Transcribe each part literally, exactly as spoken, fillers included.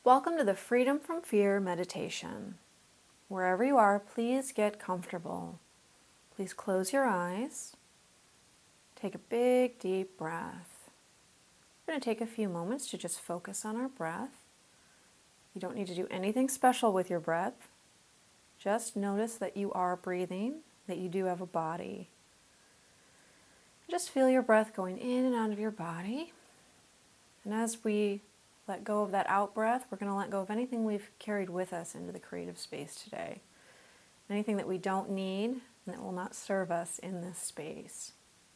Welcome to the Freedom from Fear meditation. Wherever you are, please get comfortable. Please close your eyes. Take a big, deep breath. We're going to take a few moments to just focus on our breath. You don't need to do anything special with your breath. Just notice that you are breathing, that you do have a body. Just feel your breath going in and out of your body. And as we let go of that out breath, we're going to let go of anything we've carried with us into the creative space today. Anything that we don't need and that will not serve us in this space.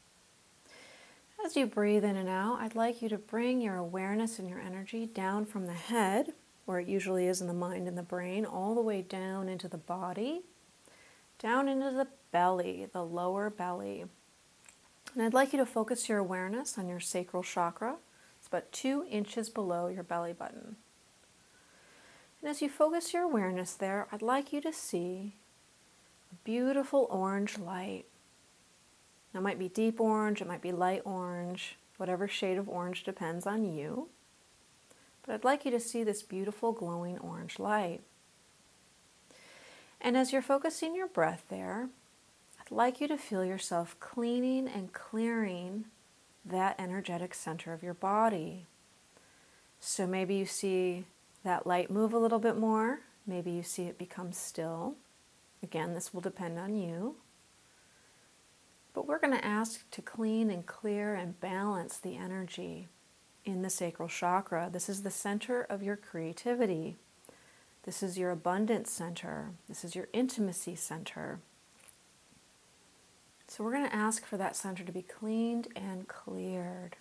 As you breathe in and out, I'd like you to bring your awareness and your energy down from the head, where it usually is in the mind and the brain, all the way down into the body, down into the belly, the lower belly. And I'd like you to focus your awareness on your sacral chakra. It's about two inches below your belly button. And as you focus your awareness there, I'd like you to see a beautiful orange light. Now, it might be deep orange, it might be light orange, whatever shade of orange depends on you. But I'd like you to see this beautiful glowing orange light. And as you're focusing your breath there, I'd like you to feel yourself cleaning and clearing that energetic center of your body. So maybe you see that light move a little bit more. Maybe you see it become still. Again, this will depend on you. But we're going to ask to clean and clear and balance the energy in the sacral chakra. This is the center of your creativity. This is your abundance center. This is your intimacy center. So we're going to ask for that center to be cleaned and cleared.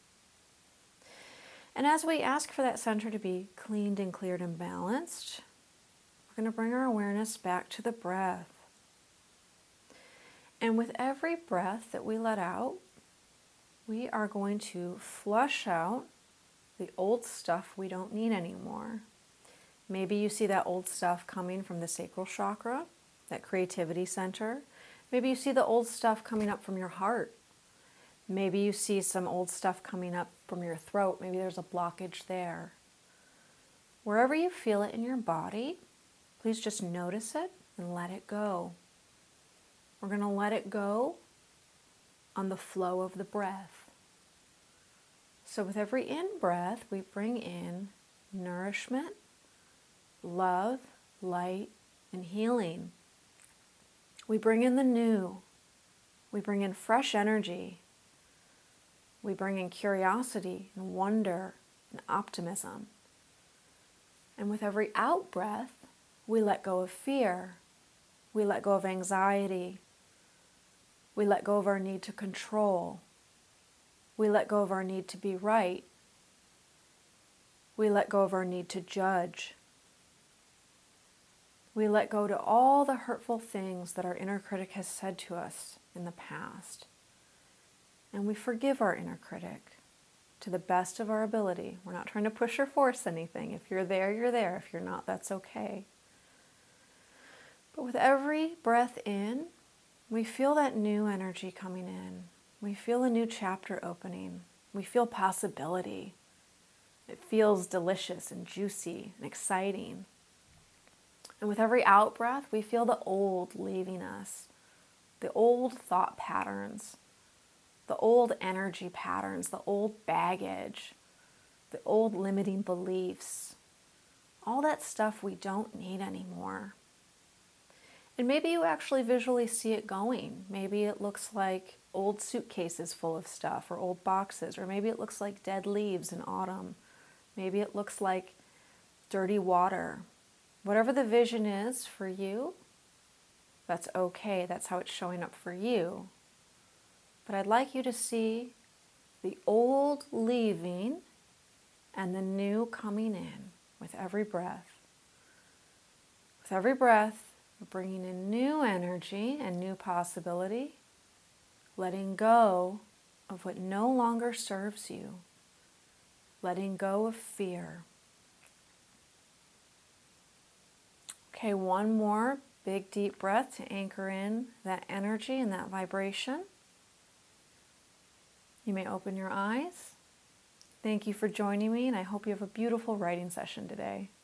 And as we ask for that center to be cleaned and cleared and balanced, we're going to bring our awareness back to the breath. And with every breath that we let out, we are going to flush out the old stuff we don't need anymore. Maybe you see that old stuff coming from the sacral chakra, that creativity center. Maybe you see the old stuff coming up from your heart. Maybe you see some old stuff coming up from your throat. Maybe there's a blockage there. Wherever you feel it in your body, please just notice it and let it go. We're going to let it go on the flow of the breath. So with every in-breath, we bring in nourishment, love, light, and healing. We bring in the new. We bring in fresh energy. We bring in curiosity and wonder and optimism. And with every out breath, we let go of fear. We let go of anxiety. We let go of our need to control. We let go of our need to be right. We let go of our need to judge. We let go to all the hurtful things that our inner critic has said to us in the past. And we forgive our inner critic to the best of our ability. We're not trying to push or force anything. If you're there, you're there. If you're not, that's okay. But with every breath in, we feel that new energy coming in. We feel a new chapter opening. We feel possibility. It feels delicious and juicy and exciting. And with every out breath, we feel the old leaving us, the old thought patterns, the old energy patterns, the old baggage, the old limiting beliefs, all that stuff we don't need anymore. And maybe you actually visually see it going. Maybe it looks like old suitcases full of stuff or old boxes, or maybe it looks like dead leaves in autumn. Maybe it looks like dirty water. Whatever the vision is for you, that's okay. That's how it's showing up for you. But I'd like you to see the old leaving and the new coming in with every breath. With every breath, we're bringing in new energy and new possibility, letting go of what no longer serves you, letting go of fear. Okay, one more big deep breath to anchor in that energy and that vibration. You may open your eyes. Thank you for joining me, and I hope you have a beautiful writing session today.